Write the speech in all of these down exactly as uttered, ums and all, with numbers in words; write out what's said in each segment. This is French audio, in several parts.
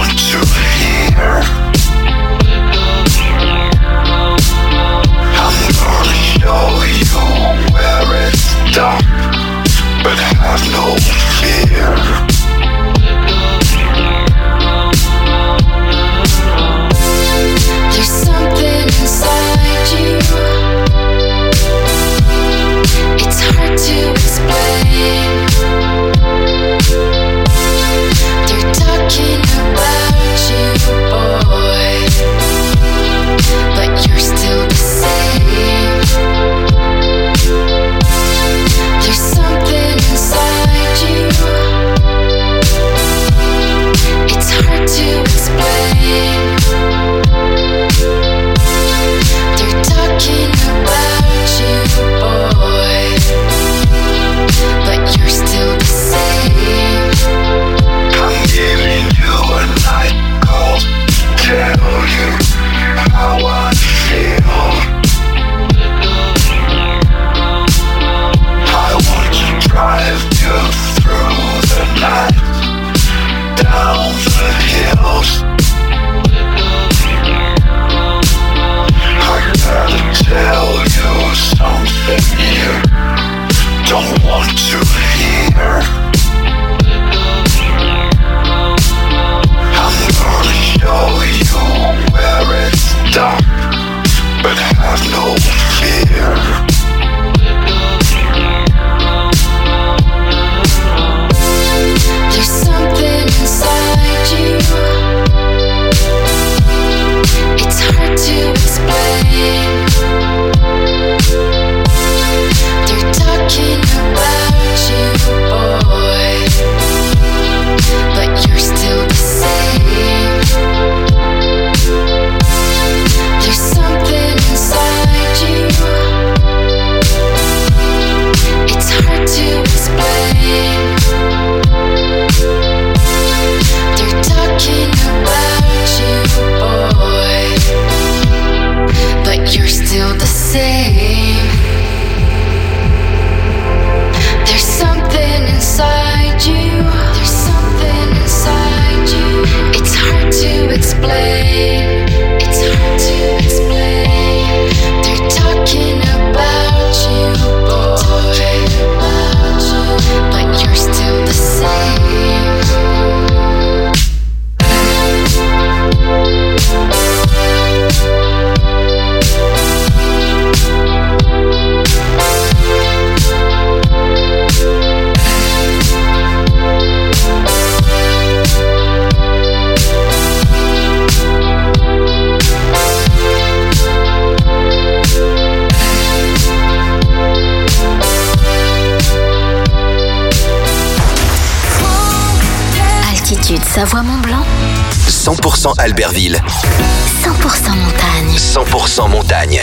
Savoie-Mont-Blanc. cent pour cent Albertville. cent pour cent montagne. cent pour cent montagne.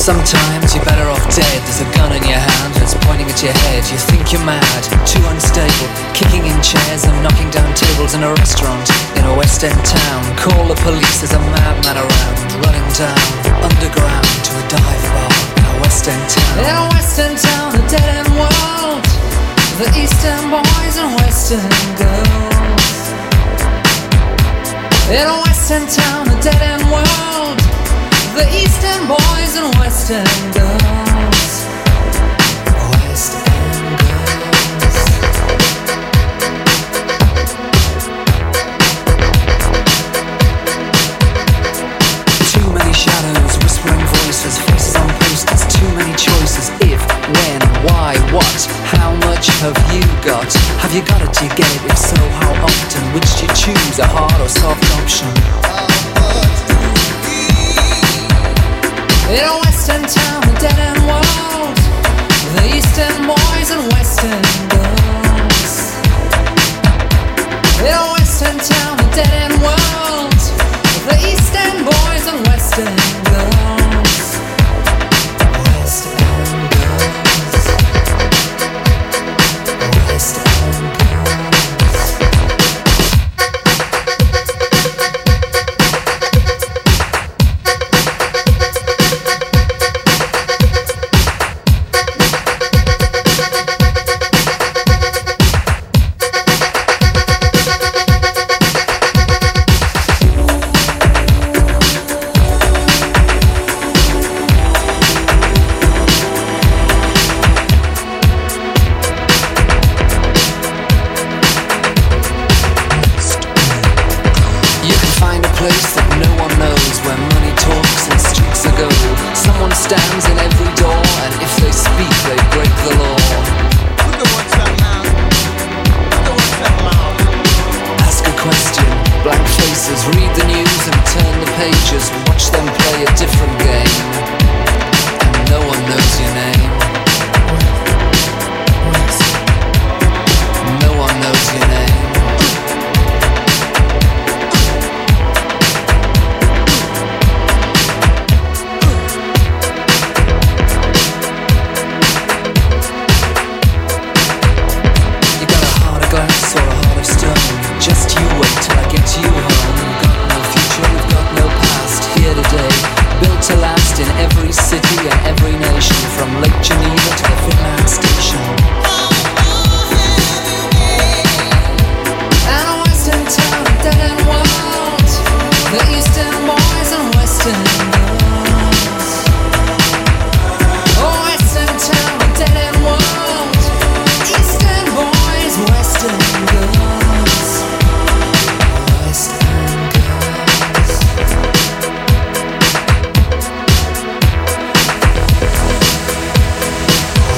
Sometimes you're better off dead. There's a gun in your hand and it's pointing at your head. You think you're mad, too unstable, kicking in chairs and knocking down tables in a restaurant in a West End town. Call the police, there's a madman around, running down underground to a dive bar in a West End town. In a West End town, a dead end world, the East End boys and West End girls. In a West End town, a dead end world, the East End boys and West End girls. West End girls. Too many shadows, whispering voices, faces on posters, too many choices. If, when, why, what, how much have you got? Have you got it, do you get it? If so, how often? Which do you choose, a hard or soft option? In a West End town, a dead end world, the East End boys and West End girls. In a West End town, a dead end world, the East End boys and West End girls. West End girls. West End girls. Stands in every door, and if they speak, they break the law. Look at what's up now. Look at what's up now. Ask a question, blank faces, read the news and turn the pages. Watch them play a different game, and no one knows your name. No one knows your name. Just you wait till I get you home. We've got no future, we've got no past. Here today, built to last in every city and every nation, from Lake Geneva to the Finland station. And a West End town, a dead end world, the East End boys and West End girls. A West End town, a dead end world, East End boys, West End girls. West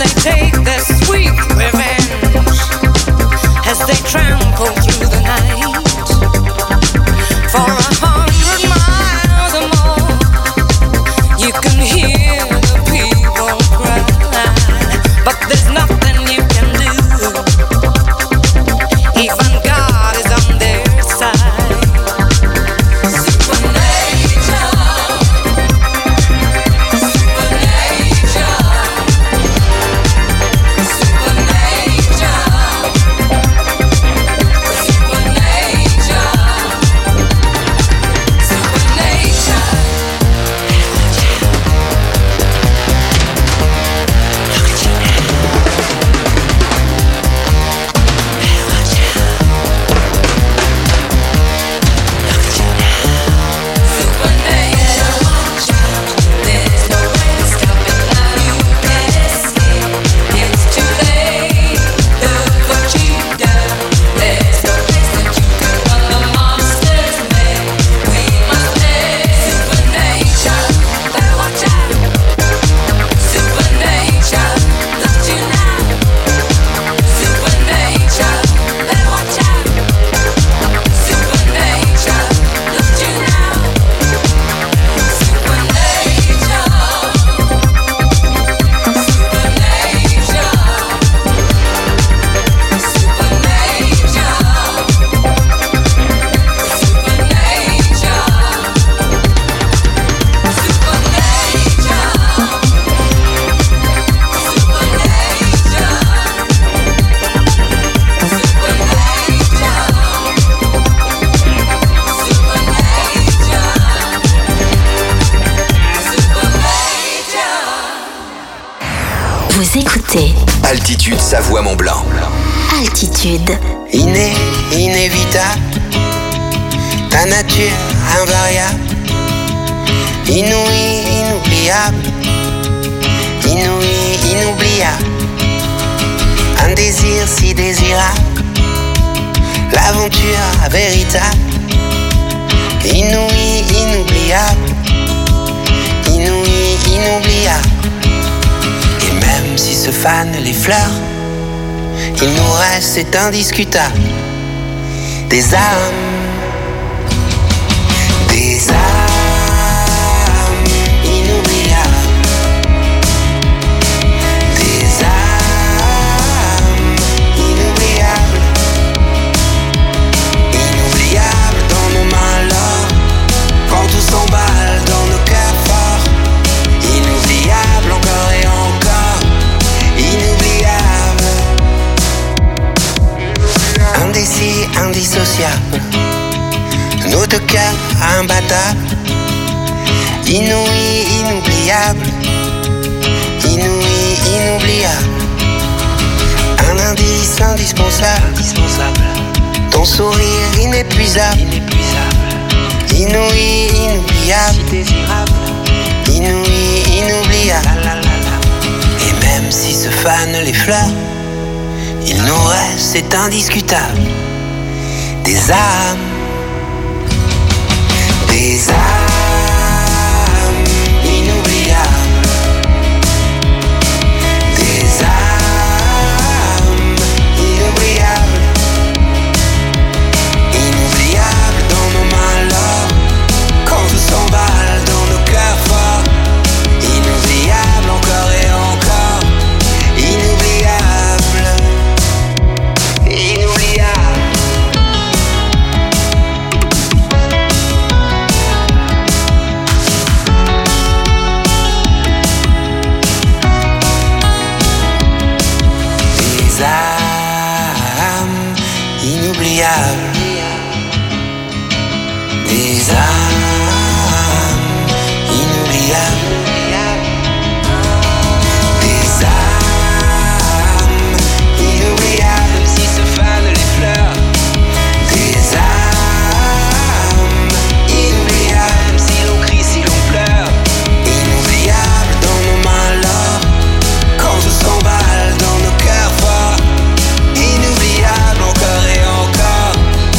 they take their sweet revenge as they trample through the night for a hundred miles or more. You can hear the people cry, but there's nothing you can do. Even God is on their side. Supernature, supernature, supernature, supernature, supernature. Vous écoutez Altitude Savoie-Mont-Blanc. Altitude. Inné, inévitable, ta nature invariable, inouï, inoubliable, inouï, inoubliable, un désir si désirable, l'aventure véritable, inouï, inoubliable, inouï, inoubliable. Et même si se fanent les fleurs, il nous reste, c'est indiscutable, des âmes, des âmes inoubliables, des âmes inoubliables, inoubliables dans nos mains l'or, quand tout s'emballe dans nos cœurs forts, inoubliables encore et encore, inoubliables. Indécis, indissociable, nos deux cœurs imbattables, inouï, inoubliable, inouï, inoubliable, un indice indispensable, indispensable, ton sourire inépuisable, inépuisable, inouï, inoubliable, si désirable, inouï, inoubliable, la, la, la, la. Et même si se fanent les fleurs, il nous reste, c'est indiscutable, des âmes, des âmes inoubliables, des âmes inoubliables, inoubliables dans nos mains l'or, quand tout s'emballe dans nos cœurs forts, inoubliables encore et encore, inoubliables, inoubliables. Des âmes inoubliables, des âmes inoubliables, des âmes inoubliables, si se fanent les fleurs, des âmes inoubliables, si l'on crie, si l'on pleure, inoubliables dans nos mains l'or, quand tout s'emballe dans nos cœurs forts, inoubliables encore et encore,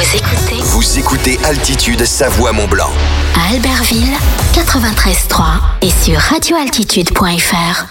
écoutez Vous écoutez Altitude Savoie-Mont-Blanc. à Albertville, quatre-vingt-treize trois et sur radio altitude point f r.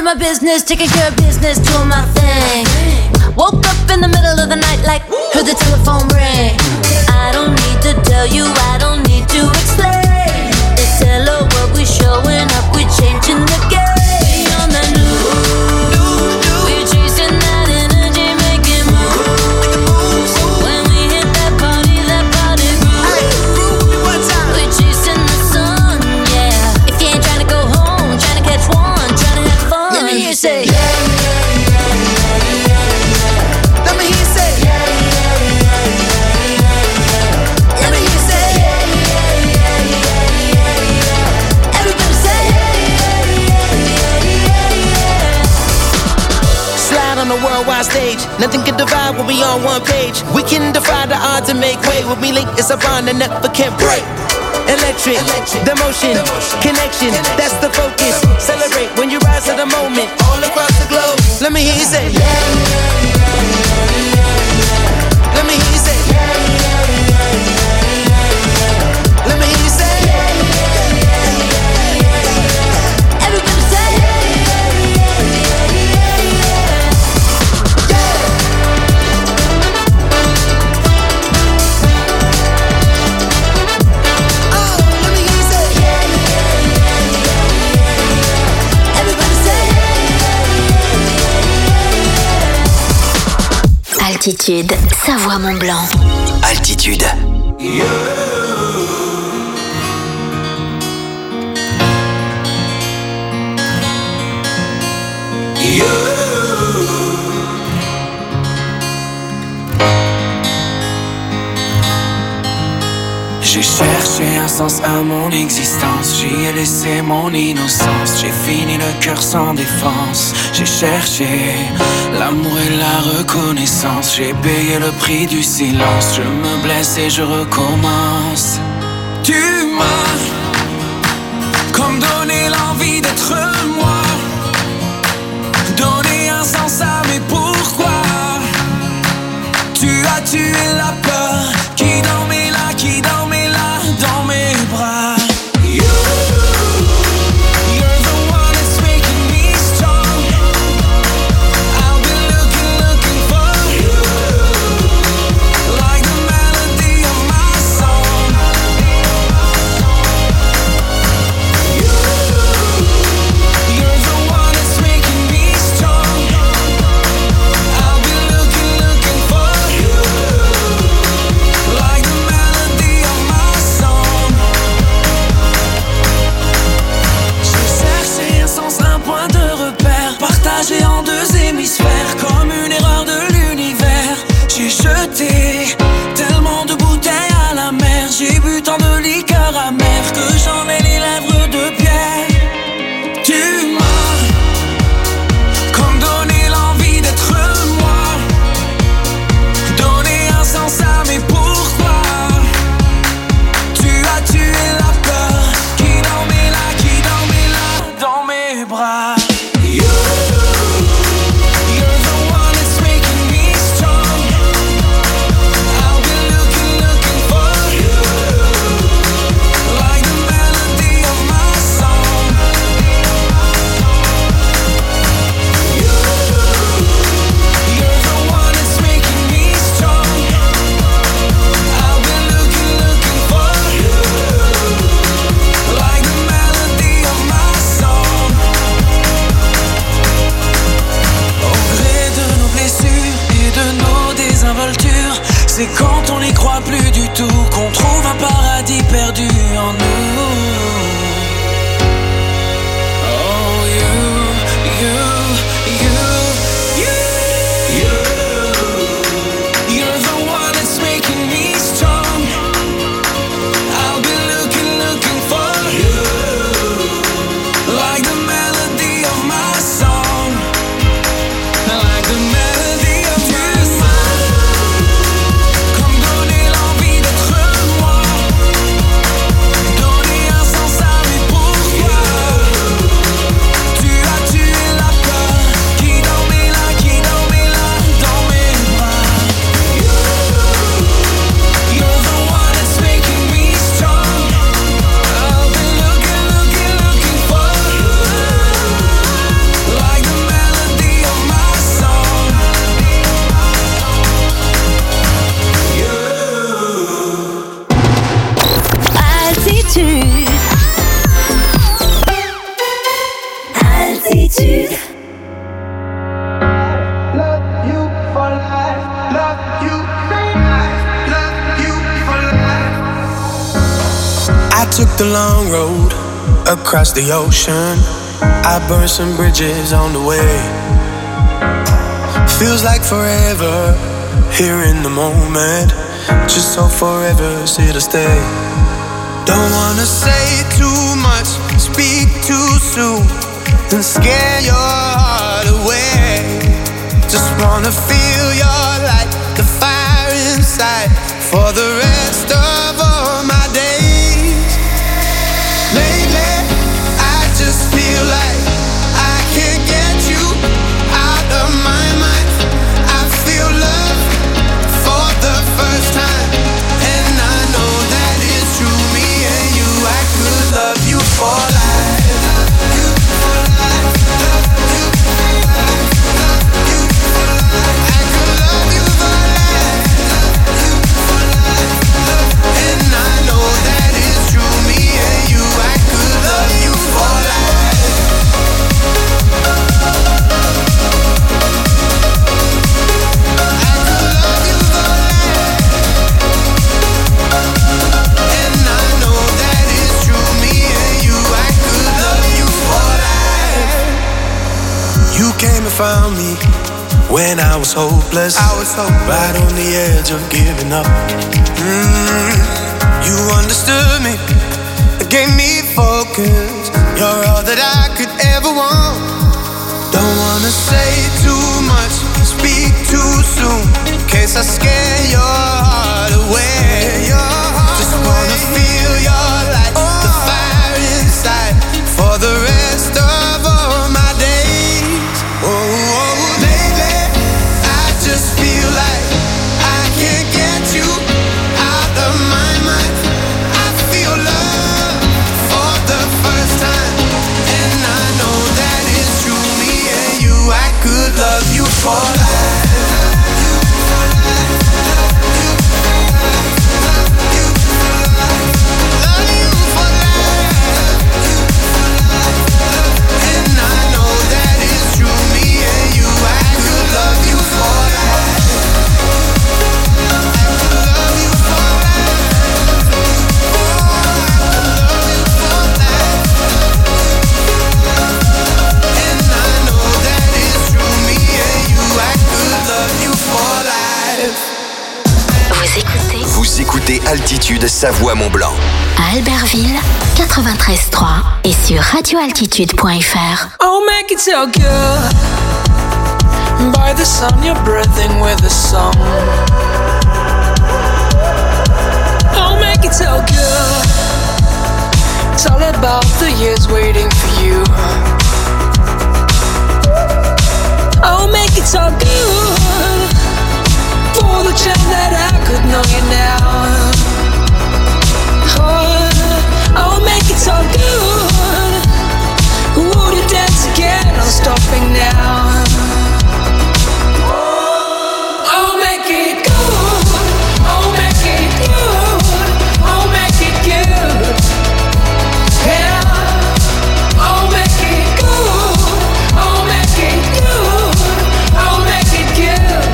minding my business, taking care of business, doing my thing. Woke up in the middle of the night like, heard the telephone ring. I don't need to tell you, I don't need to explain. It's hello world, we showing up, we changing the game. On the new, we're chasing that energy, making moves. When we hit that party, that party grooves. We're chasing the sun, yeah. If you ain't trying to go home, trying to catch one, trying to have fun, let me hear you say yeah. Let me hear you say yeah. Let me hear you say yeah. Everybody say slide on the worldwide stage. Nothing can divide when we on one page. We can defy the odds and make way. When we link, it's a bond that never can break. Electric, the motion, connection, that's the focus. Celebrate when you rise to the moment. All across the globe. Let me hear you say yeah. Let me hear you say yeah. Let me hear you say yeah. everybody say Oh, let me hear you say yeah. everybody say Altitude, Savoie Mont Blanc. Altitude. J'ai cherché un sens à mon existence, j'y ai laissé mon innocence. J'ai fini le cœur sans défense. J'ai cherché l'amour et la reconnaissance. J'ai payé le prix du silence. Je me blesse et je recommence. Tu m'as comme donné l'envie d'être moi, donné un sens à mes pourquoi. Tu as tué la peur qui dormait là, qui dormait là dans mes bras. You, you're the one that's making me strong. I'll be looking, looking for you, like the melody of my song. You, Altitude. I took the long road across the ocean. I burned some bridges on the way. Feels like forever here in the moment. Just so forever's here to stay. Don't wanna say too much, speak too soon, and scare your heart away. Just wanna feel your light, the fire inside, for the rest of all my days. Lately, I just feel like I can't get you out of my mind. I feel love for the first time, and I know that it's true. Me and you, I could love you for life. Found me when I was hopeless. I was hopeless, right on the edge of giving up. Mm, you understood me, gave me focus. You're all that I could ever want. Don't wanna say too much, speak too soon, in case I scare your heart away. Just wanna feel your light, the fire inside, for the rest of all my days. Oh, oh, lately, I just feel like I can't get you out of my mind. I feel love for the first time, and I know that it's true. Me and you, I could love you for life. Vous écoutez Altitude Savoie-Mont-Blanc. À Albertville, quatre-vingt-treize trois et sur radio altitude point f r. Oh, make it so good. By the sun, you're breathing with a song. Oh, make it so good. It's all about the years waiting for you. Oh, make it so good. For the chance that I could know you now. Oh, oh, make it so good. Would you dance again? No stopping now. Oh, make it good. Oh, make it good. Oh, make it good. Yeah. Oh, make it good. Oh, make it good. Oh, make it good.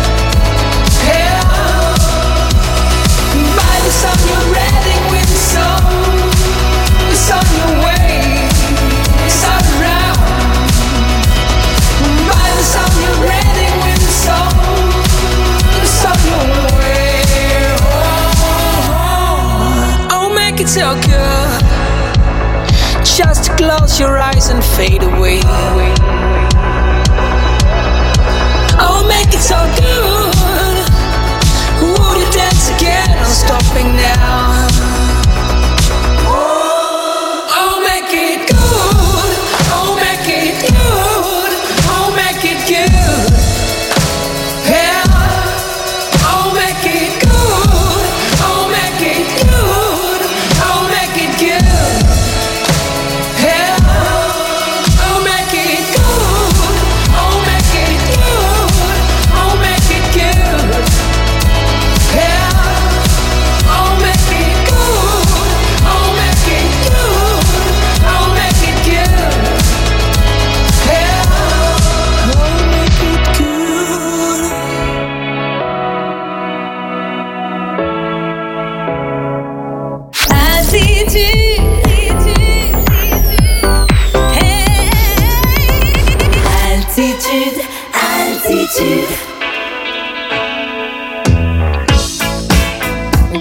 It's on your reading with the song. It's on your way. It's all around. By the song you're reading with the song. It's on your way. Oh, oh, oh, make it so good. Just close your eyes and fade away. Oh, make it so good. Would you dance again? No stopping now. Oh, make it good. Oh, make it good. Oh, make it good. Yeah. Oh, make it good. Oh, make it good. Oh, make it good. Yeah.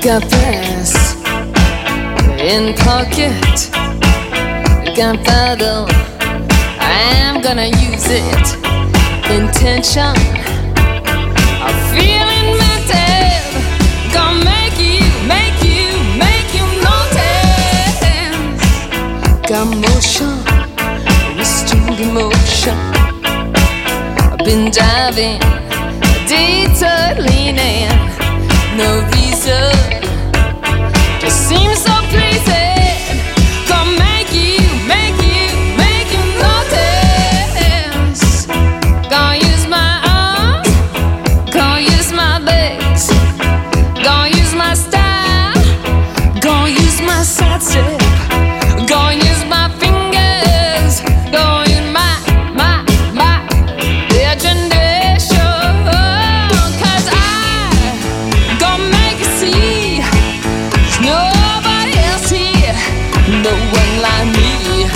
got brass in pocket, gunpowder, I'm gonna use it. Intention, I'm feeling mental, gonna make you, make you, make you notice. Got motion, restrained emotion, I've been diving, detour leaning, no reason, just seems so pleasing. Gonna make you, make you, make you notice. Gonna use my arms, gonna use my legs, gonna use my style, gonna use my side step, gonna use my fingers, gonna use my, my, my imagination. Cause I gonna make you see there's nobody else here, no one like me.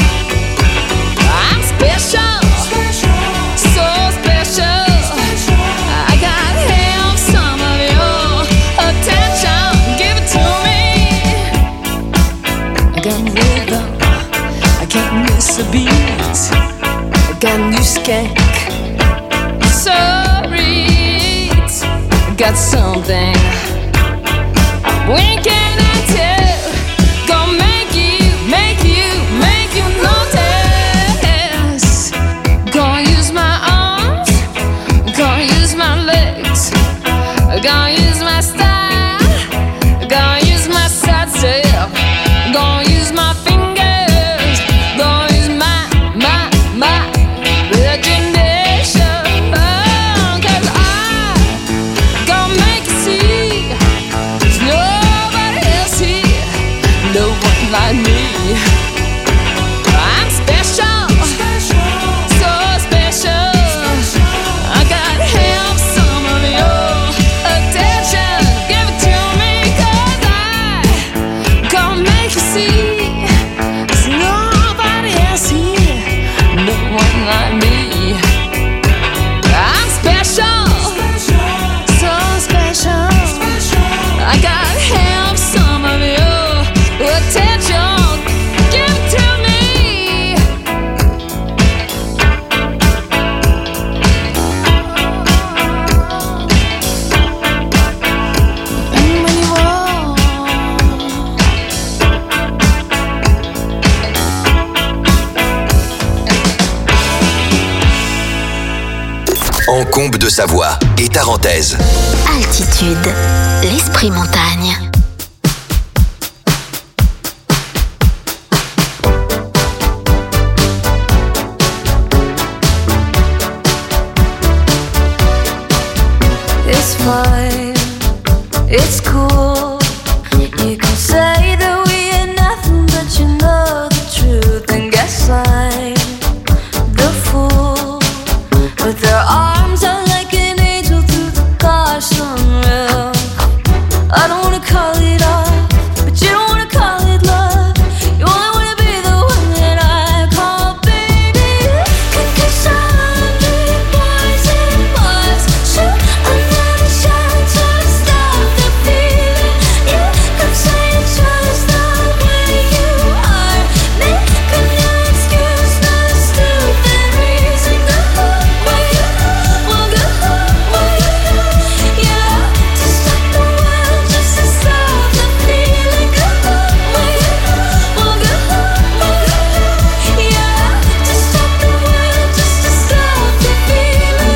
I'm special, so special. I gotta have some of your attention, give it to me. I got rhythm, I can't miss a beat. I got new skank, sorry, I got something winking at you. Gonna make you, make you, make you notice. Gonna use my arms, gonna use my legs, gonna use my style, gonna use my side step, gonna use my fingers, gonna use my, my, my imagination. Cause I gonna make you see there's nobody else here, no one like me. I'm special, so special. I gotta have some of your attention, give it to me. Cause I gonna make you see there's nobody else here, no one like me. I'm special, so special. I gotta have some of your attention, give it to me. And when you walk, Encombe de Savoie et Tarentaise. Altitude, l'esprit montagne. It's fine, it's cool. You can say that we ain't nothing, but you know the truth. And guess I'm the fool with their arms out like an angel through the car sunroof. I don't wanna call it off, but you don't wanna call it love. You only wanna be the one that I call baby. Cause I'm the boys and boys shoot another shot to stop the feeling. You could say it's just the way you are, making no excuse, no stupid reason. Go home where you well, go home where you yeah, to stop the world, just to stop the feeling. Go home where you well, go home where you yeah, to stop the world, just to stop the feeling.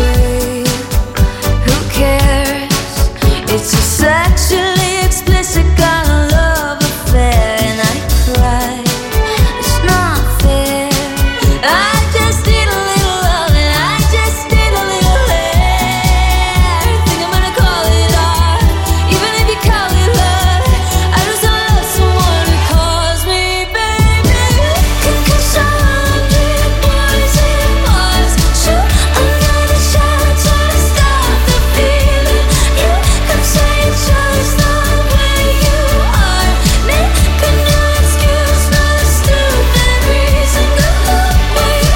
Who cares? It's a sexually explicit kind of love affair, and I cry. It's not fair. I just need a little love, and I just need a little hair. Think I'm gonna call it art, even if you call it love. I just don't love someone who calls me baby. Cause I'm the boys and boys shoot another shot to stop the feeling. You could say it's just the way you are, making no excuse, no stupid reason. Go home where you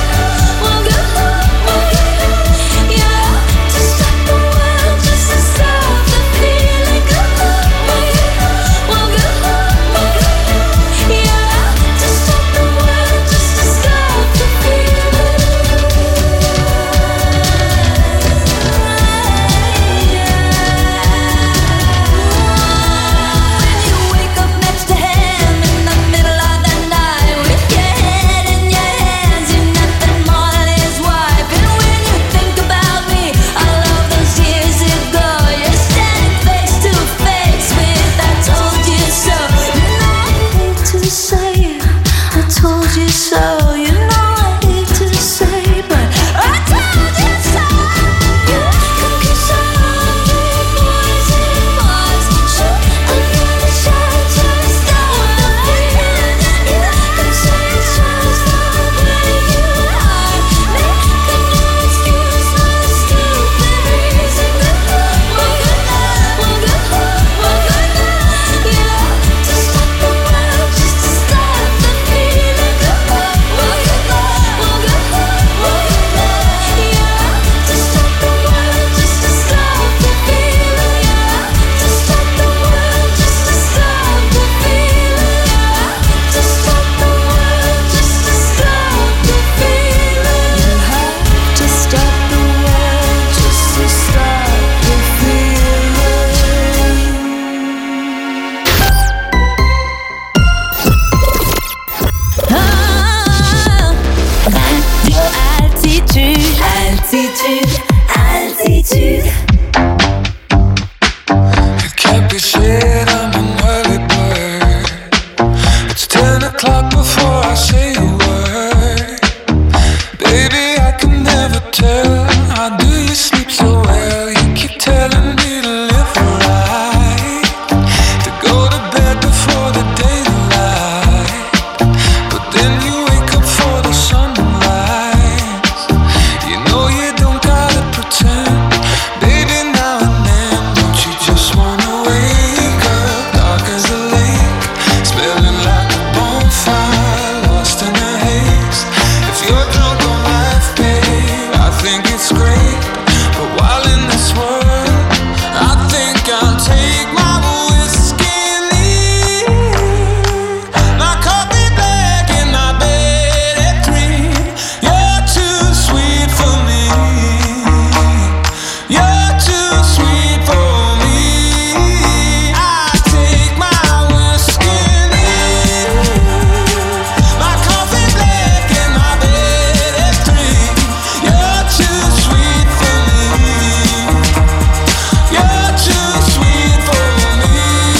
Altitude, altitude. It can't be said I'm an early bird. It's ten o'clock before I say a word. Baby, I can never tell. How do you sleep so well? You keep telling me to live right, to go to bed before the daylight. But then you wake up for the sunrise. You know you don't gotta pretend. Baby, now and then, don't you just wanna wake up dark as a lake, smelling like a bonfire, lost in a haze. If you're drunk on life, babe, I think it's great. But while in this world, I think I'll take my whiskey and leave. My coffee black and my bed at three. You're too sweet for me. You're too sweet for me. I take my whiskey and leave. My coffee black and my bed at three. You're too sweet for me. You're too sweet for me.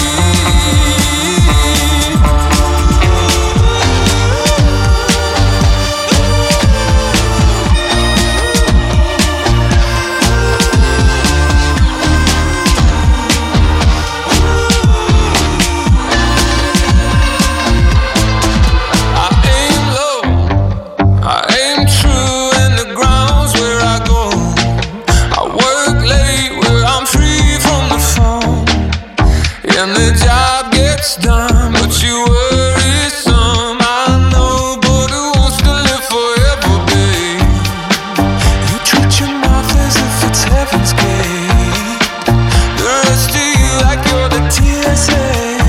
I aim low, I aim true, and the ground's where I go. I work late where I'm free from the phone, and the job gets done, but you worry some. I know, but who wants to live forever, babe? You treat your mouth as if it's heaven's gate. The rest of you like you're the T S A.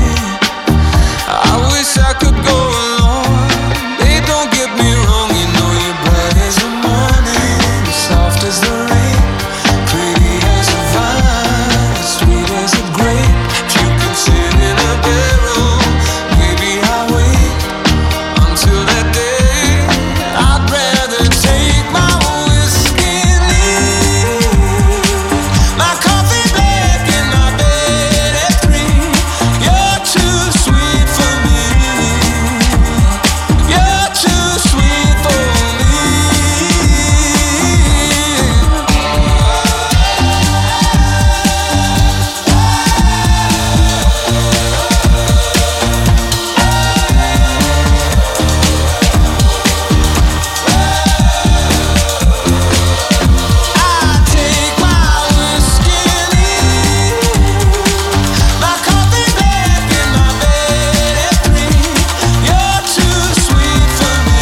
I wish I could go along. Babe, don't get me wrong, you know you're bright as the morning, soft as the rain, pretty as a vine, sweet as a grape. If you could sit in a barrel, maybe I'll wait until that day. I'd rather take my whiskey and leave. My coffee black and my bed at three. You're too sweet for me. You're too sweet for me. I take my whiskey and leave. My coffee black and my bed at three. You're too sweet for me.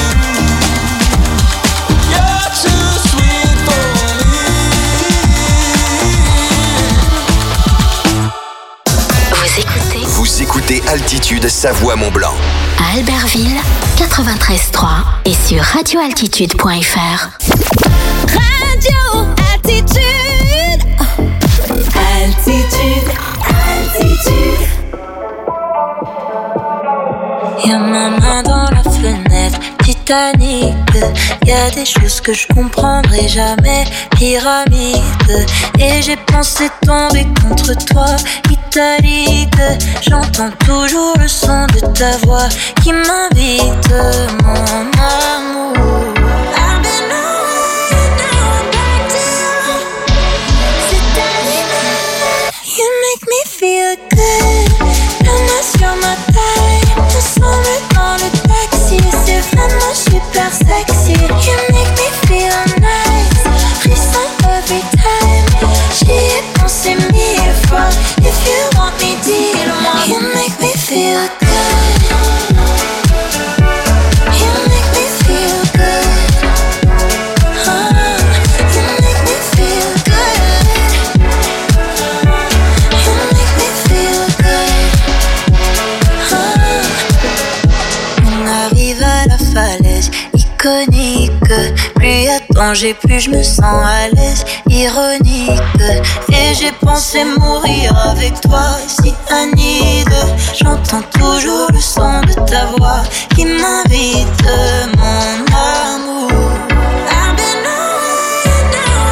You're too sweet for me. Vous écoutez Vous écoutez Altitude Savoie-Mont-Blanc. à Albertville quatre-vingt-treize trois et sur radio altitude point f r. Radio Altitude. Altitude, altitude. Y'a ma main dans la fenêtre, Titanic. Y'a des choses que je comprendrai jamais, pyramide. Et j'ai pensé tomber contre toi, italique. J'entends toujours le son de ta voix qui m'invite, mon amour. I've been away, now I'm back down. C'est arrivé. You make me feel good. La main sur ma taille, ensemble dans le taxi. C'est vraiment super sexy. You make me feel nice. Frisson every time. J'y ai pensé mille fois. If you want me, dis-le-moi. You make me feel good. You make me feel good. Oh, you make me feel good. You make me feel good. Oh. On arrive à la falaise iconique. Plus y a danger, plus je me sens à l'aise. Ironique. Et j'ai pensé mourir avec toi, si Anide. J'entends toujours le son de ta voix qui m'invite, mon amour. I've been away, now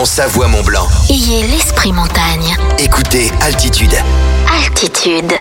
dans Savoie-Mont-Blanc. Ayez l'esprit montagne. Écoutez Altitude. Altitude.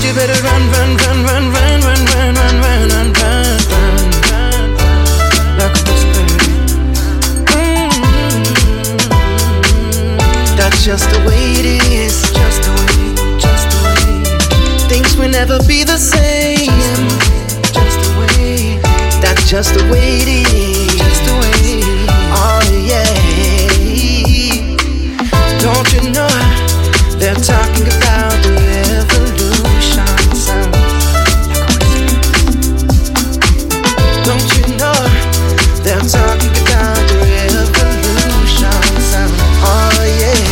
you better run, run, run, run, run, run, run, run, run, run, run, run, like a whisper. Mm-hmm. That's just the way it is, just the way, just the way. Things will never be the same, just the way. That's just the way it is, just the way. Oh yeah. Don't you know they're talking about the revolution sound? Don't you know they're talking about the revolution sound? Oh yeah.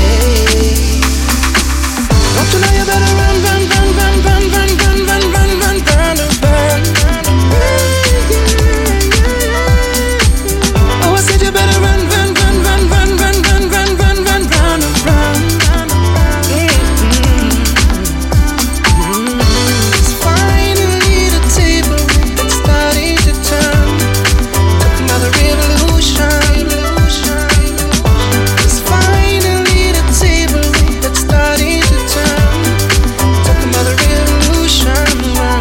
Don't you know you better run, run, run, run, run, run, run, run, run, run, run, run, run. Oh, I said you better run, run, run, run, run, run, run, run, run, run, run, run. It's finally the table that's starting to turn. Talking about the revolution. It's finally the table that's starting to turn. Talking about the revolution.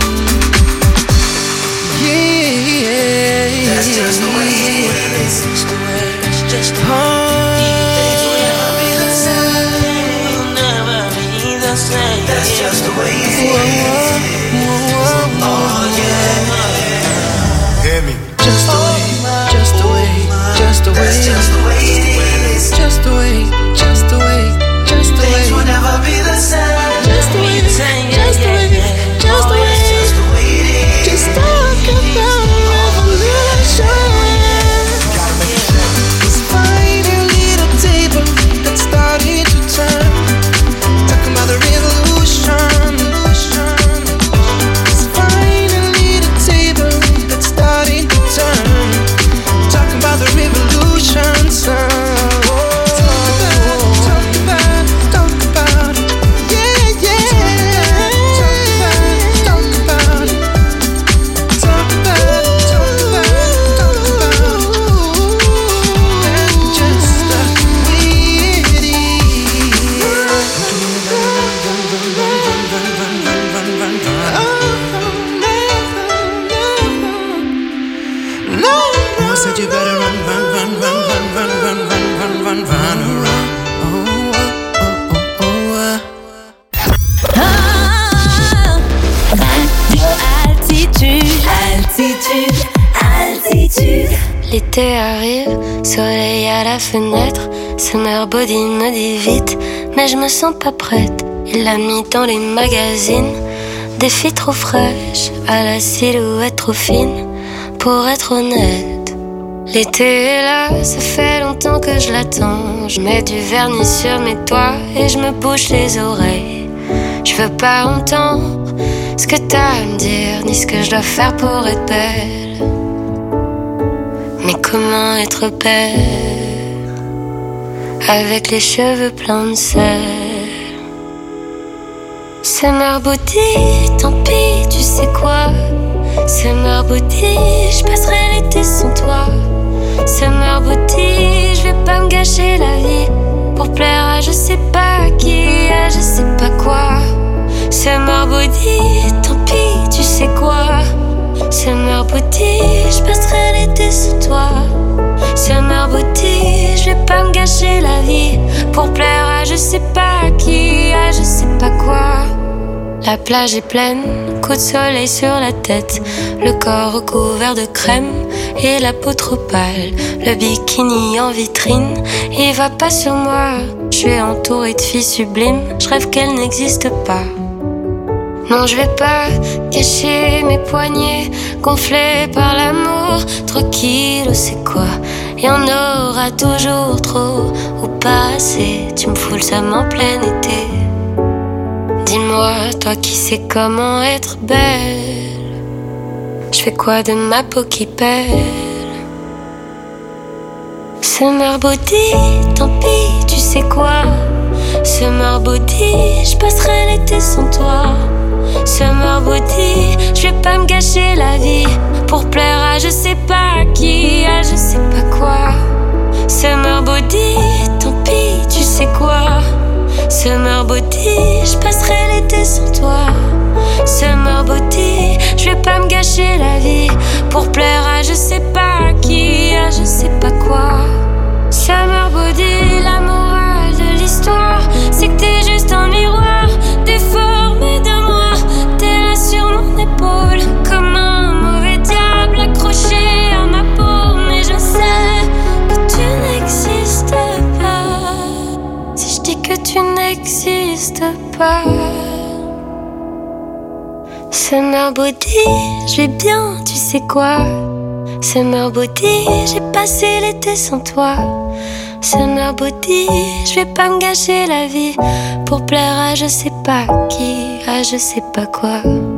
Yeah, that's just the way it is. It's just the way. Things will never be the same. Will never be the same. That's just the way it is. Oh yeah. Hear me. Just the way, just the way, just the way. That's just the way it is. Just the way, just the way, just the way. Things will never be the same. Just the way, just the way, just the way. Just the way it is. Just talk about revolution. It's finally the table that's starting to turn. Talking about the revolution. It's finally the table that's starting to turn. Talking about the revolution sound. Talk about, talk about it. Yeah, yeah. Talk about, talk about it. Talk about, talk about, talk about it. That's just the way it is. No, I said you better run, run, run, run, run, run, run, run, run, run, run around. Oh, oh, oh, oh, oh. Altitude, altitude, altitude. L'été arrive, soleil à la fenêtre. Summer body me dit vite, mais je me sens pas prête. Il l'a mis dans les magazines, des filles trop fraîches, à la silhouette trop fine. Pour être honnête, l'été est là, ça fait longtemps que je l'attends. Je mets du vernis sur mes doigts et je me bouche les oreilles. Je veux pas entendre ce que t'as à me dire, ni ce que je dois faire pour être belle. Mais comment être belle avec les cheveux pleins de sel? Summer body, tant pis, tu sais quoi? Summer body, je passerai l'été sans toi. Summer body, je vais pas me gâcher la vie pour plaire à je sais pas qui, à je sais pas quoi. Summer body, tant pis, tu sais quoi? Summer body, je passerai l'été sans toi. Summer body, je vais pas me gâcher la vie pour plaire à je sais pas qui, à je sais pas quoi. La plage est pleine, coup de soleil sur la tête, le corps recouvert de crème et la peau trop pâle. Le bikini en vitrine, il va pas sur moi. Je suis entourée de filles sublimes, je rêve qu'elles n'existent pas. Non, je vais pas cacher mes poignets gonflés par l'amour. Trop kilos, c'est quoi? Y en aura toujours trop ou pas assez. Tu me fous le seum en plein été. Dis-moi, toi qui sais comment être belle, je fais quoi de ma peau qui pèle? Summer body, tant pis, tu sais quoi? Summer body, je passerai l'été sans toi. Summer body, je vais pas me gâcher la vie pour plaire à je sais pas qui, à je sais pas quoi. Summer body, tant pis, tu sais quoi? Summer body, je passerai l'été sans toi. pour plaire à je sais pas qui, à je sais pas quoi. Summer body, la morale de l'histoire, c'est que t'es juste un miroir déformé de moi. T'es là sur mon épaule, comme un mauvais diable accroché à ma peau. Mais je sais que tu n'existes pas, si je dis que tu n'existes pas. Summer body, je vais bien, tu sais quoi. Summer body, j'ai passé l'été sans toi. Summer body, je vais pas me gâcher la vie pour plaire à je sais pas qui, à je sais pas quoi.